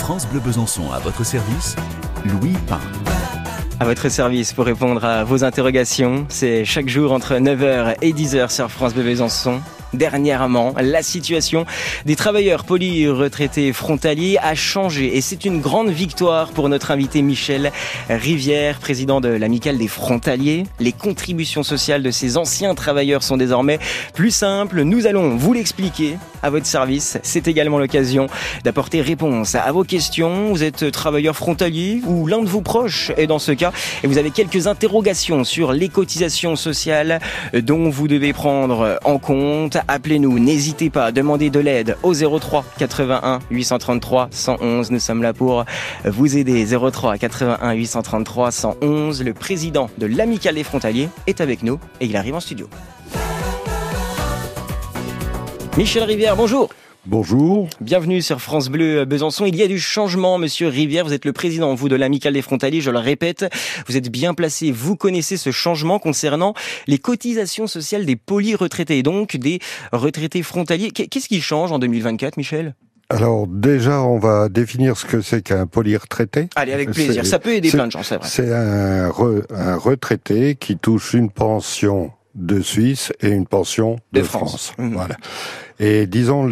France Bleu Besançon à votre service, Louis Pain. À votre service pour répondre à vos interrogations, c'est chaque jour entre 9h et 10h sur France Bleu Besançon. Dernièrement, la situation des travailleurs poly-retraités frontaliers a changé et c'est une grande victoire pour notre invité Michel Rivière, président de l'Amicale des Frontaliers. Les contributions sociales de ces anciens travailleurs sont désormais plus simples. Nous allons vous l'expliquer à votre service. C'est également l'occasion d'apporter réponse à vos questions. Vous êtes travailleur frontalier ou l'un de vos proches est dans ce cas et vous avez quelques interrogations sur les cotisations sociales dont vous devez prendre en compte. Appelez-nous, n'hésitez pas, demandez de l'aide au 03 81 833 111. Nous sommes là pour vous aider. 03 81 833 111. Le président de l'Amicale des Frontaliers est avec nous et il arrive en studio. Michel Rivière, bonjour. Bonjour. Bienvenue sur France Bleu Besançon. Il y a du changement, monsieur Rivière. Vous êtes le président, vous, de l'Amicale des Frontaliers. Je le répète, vous êtes bien placé. Vous connaissez ce changement concernant les cotisations sociales des poly-retraités, donc des retraités frontaliers. Qu'est-ce qui change en 2024, Michel ? Alors déjà, on va définir ce que c'est qu'un poly-retraité. Allez, avec plaisir. Ça peut aider plein de gens, c'est vrai. C'est un retraité qui touche une pension de Suisse et une pension de France. Mmh. Voilà. Et disons,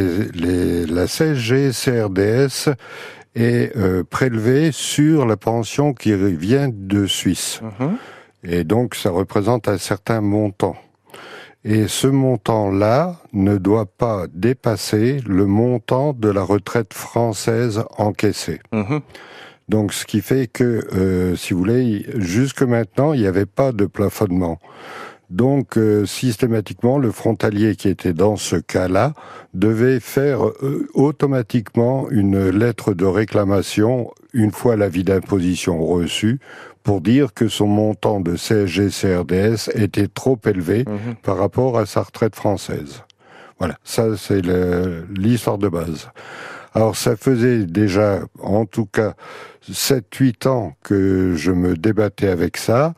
la CSG, CRDS est prélevée sur la pension qui vient de Suisse. Mmh. Et donc, ça représente un certain montant. Et ce montant-là ne doit pas dépasser le montant de la retraite française encaissée. Mmh. Donc, ce qui fait que, si vous voulez, jusque maintenant, il n'y avait pas de plafonnement. Donc, systématiquement, le frontalier qui était dans ce cas-là devait faire automatiquement une lettre de réclamation une fois l'avis d'imposition reçu pour dire que son montant de CSG-CRDS était trop élevé par rapport à sa retraite française. Voilà, ça c'est l'histoire de base. Alors ça faisait déjà, en tout cas, 7-8 ans que je me débattais avec ça,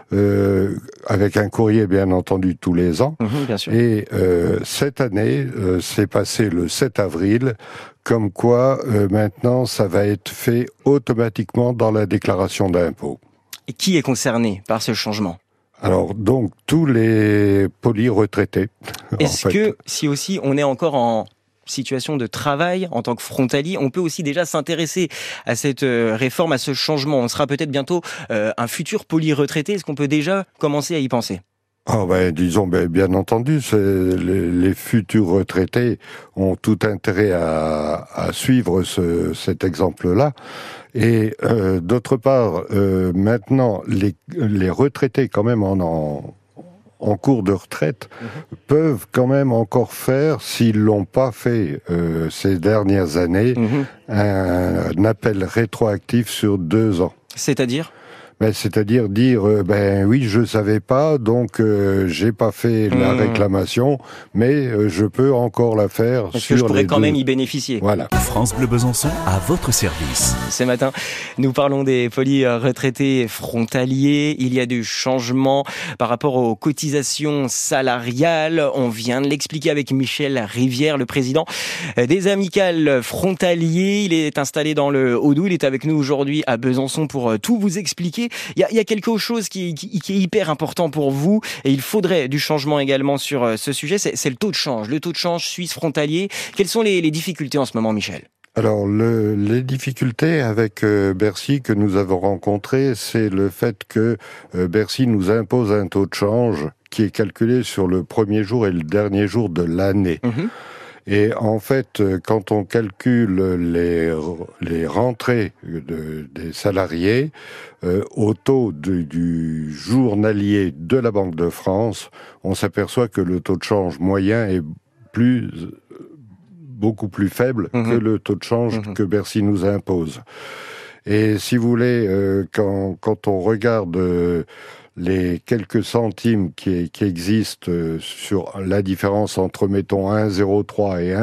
avec un courrier bien entendu tous les ans. Bien sûr. Et cette année, c'est passé le 7 avril, comme quoi maintenant ça va être fait automatiquement dans la déclaration d'impôt. Et qui est concerné par ce changement ? Alors donc tous les poly-retraités. Est-ce que si aussi on est encore en situation de travail en tant que frontalier, on peut aussi déjà s'intéresser à cette réforme, à ce changement. On sera peut-être bientôt un futur poly-retraité. Est-ce qu'on peut déjà commencer à y penser ? Disons, bien entendu, les futurs retraités ont tout intérêt à suivre cet exemple-là. Et d'autre part, maintenant, les retraités quand même en cours de retraite peuvent quand même encore faire, s'ils l'ont pas fait ces dernières années, un appel rétroactif sur 2 ans. C'est-à-dire ? C'est-à-dire dire oui, je savais pas, donc j'ai pas fait la réclamation, mais je peux encore la faire. Est-ce que je pourrais quand même y bénéficier ? Voilà. France Bleu Besançon à votre service. Ce matin, nous parlons des poly-retraités frontaliers. Il y a du changement par rapport aux cotisations salariales. On vient de l'expliquer avec Michel Rivière, le président des Amicales Frontaliers. Il est installé dans le Haut-Doubs. Il est avec nous aujourd'hui à Besançon pour tout vous expliquer. Il y a quelque chose qui est hyper important pour vous et il faudrait du changement également sur ce sujet, c'est le taux de change. Le taux de change suisse frontalier. Quelles sont les difficultés en ce moment, Michel ? Alors, les difficultés avec Bercy que nous avons rencontrées, c'est le fait que Bercy nous impose un taux de change qui est calculé sur le premier jour et le dernier jour de l'année. Et en fait, quand on calcule les rentrées des salariés au taux du journalier de la Banque de France, on s'aperçoit que le taux de change moyen est beaucoup plus faible que le taux de change que Bercy nous impose. Et si vous voulez, quand on regarde les quelques centimes qui existent sur la différence entre, mettons, 1,03 et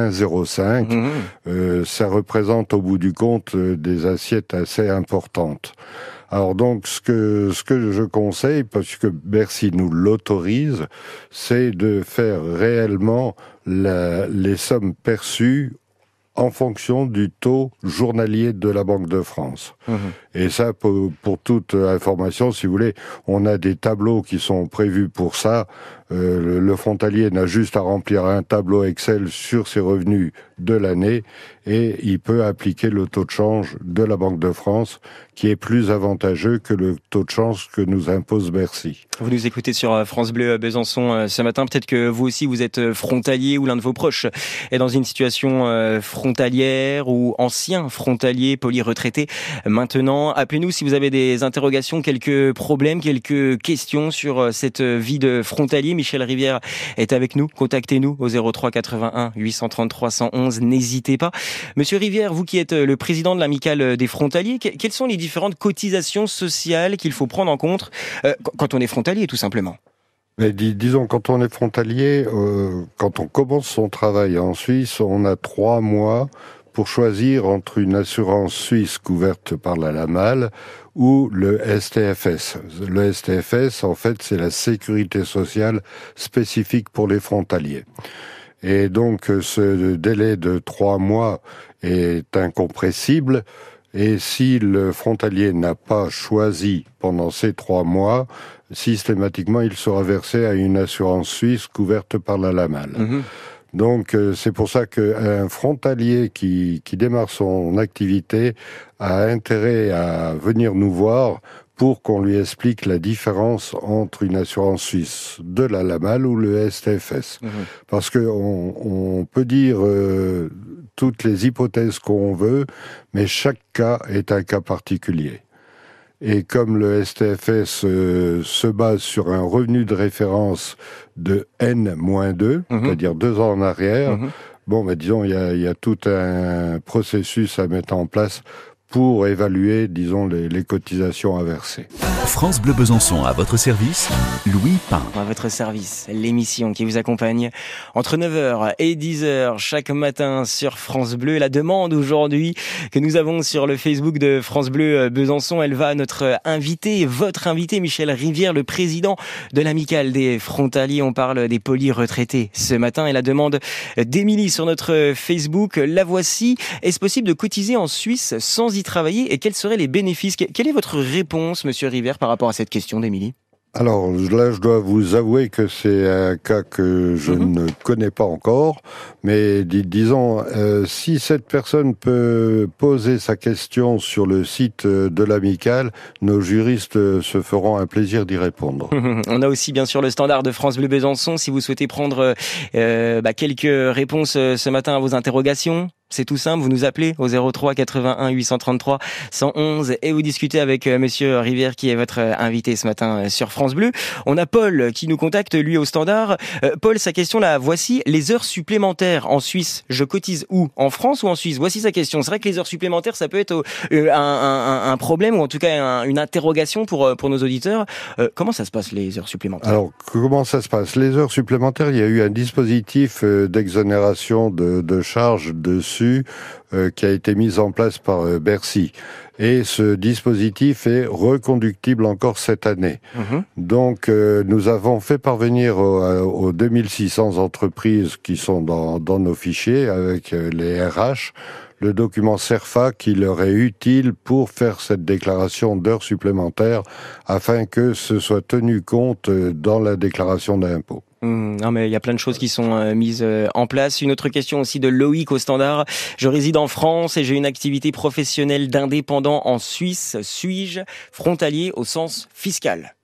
1,05, ça représente au bout du compte des assiettes assez importantes. Alors donc, ce que je conseille, parce que Bercy nous l'autorise, c'est de faire réellement les sommes perçues en fonction du taux journalier de la Banque de France. Et ça, pour toute information, si vous voulez, on a des tableaux qui sont prévus pour ça. Le frontalier n'a juste à remplir un tableau Excel sur ses revenus de l'année et il peut appliquer le taux de change de la Banque de France qui est plus avantageux que le taux de change que nous impose Bercy. Vous nous écoutez sur France Bleu Besançon ce matin. Peut-être que vous aussi vous êtes frontalier ou l'un de vos proches est dans une situation frontalière ou ancien frontalier poly-retraité. Maintenant, appelez-nous si vous avez des interrogations, quelques problèmes, quelques questions sur cette vie de frontalier. Michel Rivière est avec nous. Contactez-nous au 03 81 833 111. N'hésitez pas. Monsieur Rivière, vous qui êtes le président de l'amicale des frontaliers, quelles sont les différentes cotisations sociales qu'il faut prendre en compte quand on est frontalier, tout simplement? Mais disons, quand on est frontalier, quand on commence son travail en Suisse, on a 3 mois pour choisir entre une assurance suisse couverte par la LAMAL ou le STFS. Le STFS, en fait, c'est la sécurité sociale spécifique pour les frontaliers. Et donc, ce délai de 3 mois est incompressible. Et si le frontalier n'a pas choisi pendant ces 3 mois, systématiquement, il sera versé à une assurance suisse couverte par la LAMAL. Donc, c'est pour ça qu'un frontalier qui démarre son activité a intérêt à venir nous voir pour qu'on lui explique la différence entre une assurance suisse de la LAMAL ou le STFS. Parce que on peut dire toutes les hypothèses qu'on veut, mais chaque cas est un cas particulier. Et comme le STFS se base sur un revenu de référence de N-2, c'est-à-dire 2 ans en arrière, disons, il y a tout un processus à mettre en place pour évaluer, disons, les cotisations à verser. France Bleu Besançon à votre service, Louis Pain. À votre service, l'émission qui vous accompagne entre 9h et 10h chaque matin sur France Bleu. La demande aujourd'hui que nous avons sur le Facebook de France Bleu Besançon, elle va à notre invité, votre invité Michel Rivière, le président de l'amicale des frontaliers. On parle des poly-retraités ce matin et la demande d'Émilie sur notre Facebook, la voici. Est-ce possible de cotiser en Suisse sans y travailler et quels seraient les bénéfices? Quelle est votre réponse, monsieur Rivière, par rapport à cette question d'Émilie? Alors là, je dois vous avouer que c'est un cas que je ne connais pas encore, mais disons, si cette personne peut poser sa question sur le site de l'amicale, nos juristes se feront un plaisir d'y répondre. On a aussi bien sûr le standard de France Bleu Besançon, si vous souhaitez prendre quelques réponses ce matin à vos interrogations. C'est tout simple, vous nous appelez au 03 81 833 111 et vous discutez avec monsieur Rivière qui est votre invité ce matin sur France Bleu. On a Paul qui nous contacte, lui au standard. Paul, sa question là, voici les heures supplémentaires en Suisse. Je cotise où? En France ou en Suisse? Voici sa question. C'est vrai que les heures supplémentaires, ça peut être un problème ou en tout cas une interrogation pour nos auditeurs. Comment ça se passe les heures supplémentaires? Alors, comment ça se passe? Les heures supplémentaires, il y a eu un dispositif d'exonération de charges dessus qui a été mise en place par Bercy. Et ce dispositif est reconductible encore cette année. Donc, nous avons fait parvenir aux 2600 entreprises qui sont dans nos fichiers avec les RH le document CERFA qui leur est utile pour faire cette déclaration d'heures supplémentaires afin que ce soit tenu compte dans la déclaration d'impôt. Non mais il y a plein de choses qui sont mises en place. Une autre question aussi de Loïc au standard. Je réside en France et j'ai une activité professionnelle d'indépendant en Suisse. Suis-je frontalier au sens fiscal?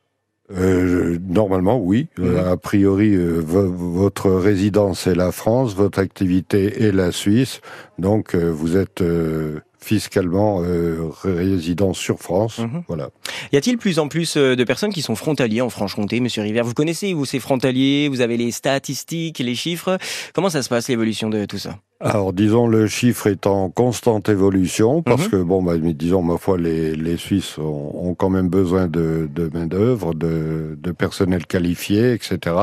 Normalement, oui. A priori, votre résidence est la France, votre activité est la Suisse. Donc, vous êtes fiscalement résident sur France. Voilà. Y a-t-il plus en plus de personnes qui sont frontaliers en Franche-Comté, monsieur Rivière? Vous connaissez, vous, ces frontaliers? Vous avez les statistiques, les chiffres? Comment ça se passe, l'évolution de tout ça? Alors, disons, le chiffre est en constante évolution, parce que, disons, ma foi, les Suisses ont quand même besoin de main-d'œuvre, de personnel qualifié, etc.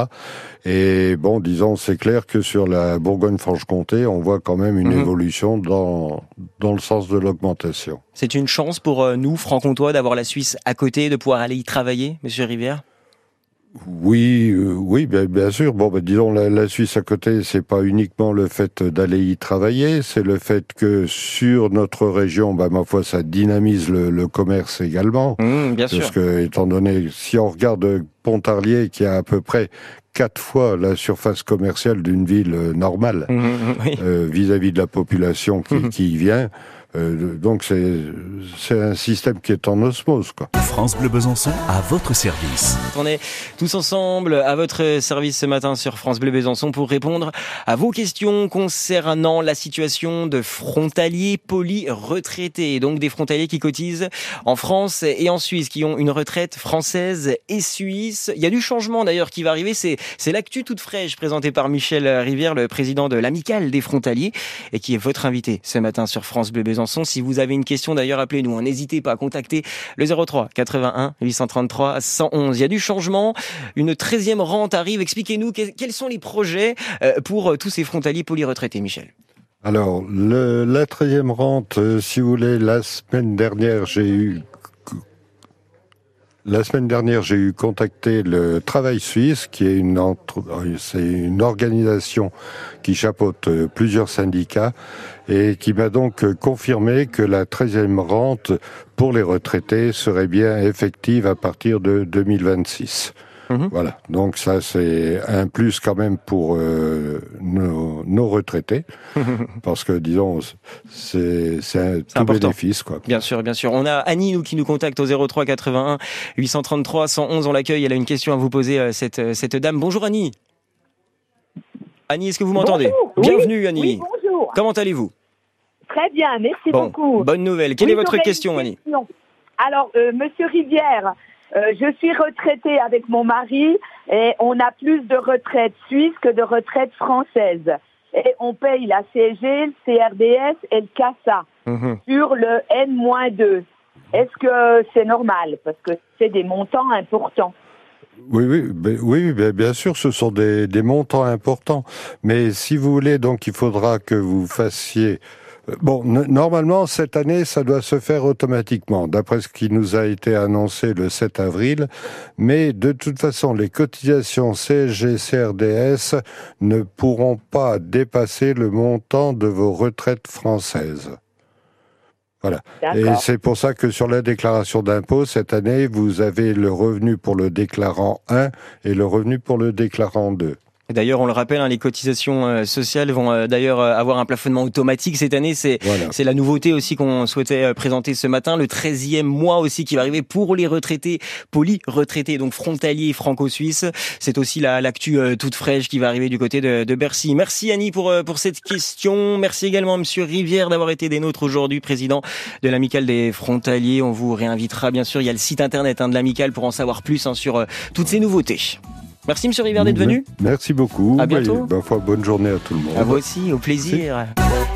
Et disons, c'est clair que sur la Bourgogne-Franche-Comté, on voit quand même une évolution dans le sens de l'augmentation. C'est une chance pour nous, francs-comtois, d'avoir la Suisse à côté, de pouvoir aller y travailler, monsieur Rivière? Oui, bien sûr. Bon, disons, la Suisse à côté, c'est pas uniquement le fait d'aller y travailler, c'est le fait que sur notre région, ma foi, ça dynamise le commerce également. Bien sûr. Parce que, étant donné, si on regarde Pontarlier, qui a à peu près 4 fois la surface commerciale d'une ville normale, Oui. vis-à-vis de la population qui y vient. Donc c'est un système qui est en osmose, quoi. France Bleu Besançon à votre service. On est tous ensemble à votre service ce matin sur France Bleu Besançon pour répondre à vos questions concernant la situation de frontaliers poly-retraités. Donc des frontaliers qui cotisent en France et en Suisse, qui ont une retraite française et suisse. Il y a du changement d'ailleurs qui va arriver. C'est l'actu toute fraîche présentée par Michel Rivière, le président de l'Amicale des frontaliers, et qui est votre invité ce matin sur France Bleu Besançon. Si vous avez une question d'ailleurs, appelez-nous. N'hésitez pas à contacter le 03 81 833 111. Il y a du changement. Une 13e rente arrive. Expliquez-nous quels sont les projets pour tous ces frontaliers poly-retraités, Michel. Alors, la 13e rente, si vous voulez, la semaine dernière, j'ai eu contacté le Travail Suisse, qui est c'est une organisation qui chapeaute plusieurs syndicats et qui m'a donc confirmé que la 13e rente pour les retraités serait bien effective à partir de 2026. Voilà, donc ça c'est un plus quand même pour nos retraités, parce que disons c'est un tout bénéfice, quoi. Bien sûr. On a Annie qui nous contacte au 03 81 833 111. On l'accueille. Elle a une question à vous poser, cette dame. Bonjour Annie. Annie, est-ce que vous m'entendez? Bienvenue Annie. Oui, bonjour. Comment allez-vous? Très bien, merci beaucoup. Bonne nouvelle. Quelle est votre question, Annie? Alors, Monsieur Rivière, je suis retraitée avec mon mari et on a plus de retraite suisse que de retraite française. Et on paye la CSG, le CRDS et le CASA sur le N-2. Est-ce que c'est normal? Parce que c'est des montants importants. Oui, bien sûr, ce sont des montants importants. Mais si vous voulez, donc, il faudra que vous fassiez... Bon, normalement, cette année, ça doit se faire automatiquement, d'après ce qui nous a été annoncé le 7 avril. Mais de toute façon, les cotisations CSG, CRDS ne pourront pas dépasser le montant de vos retraites françaises. Voilà. Et c'est pour ça que sur la déclaration d'impôt, cette année, vous avez le revenu pour le déclarant 1 et le revenu pour le déclarant 2. D'ailleurs, on le rappelle, les cotisations sociales vont d'ailleurs avoir un plafonnement automatique cette année. C'est la nouveauté aussi qu'on souhaitait présenter ce matin. Le 13e mois aussi qui va arriver pour les retraités, poly-retraités, donc frontaliers franco-suisses. C'est aussi l'actu toute fraîche qui va arriver du côté de Bercy. Merci Annie pour cette question. Merci également à Monsieur Rivière d'avoir été des nôtres aujourd'hui, président de l'Amicale des frontaliers. On vous réinvitera bien sûr. Il y a le site internet de l'Amicale pour en savoir plus sur toutes ces nouveautés. Merci Monsieur Rivière d'être venu. Merci beaucoup. À bientôt. Bonne journée à tout le monde. À vous aussi, au plaisir. Merci.